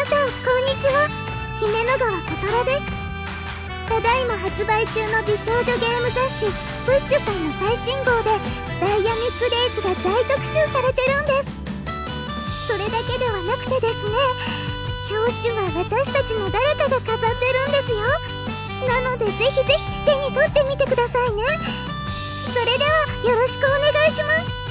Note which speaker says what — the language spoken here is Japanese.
Speaker 1: さんこんにちは。姫野川小虎です。ただいま発売中の美少女ゲーム雑誌プッシュさんの最新号でダイヤミックレイズが大特集されてるんです。それだけではなくてですね、表紙は私たちの誰かが飾ってるんですよ。なのでぜひぜひ手に取ってみてくださいね。それではよろしくお願いします。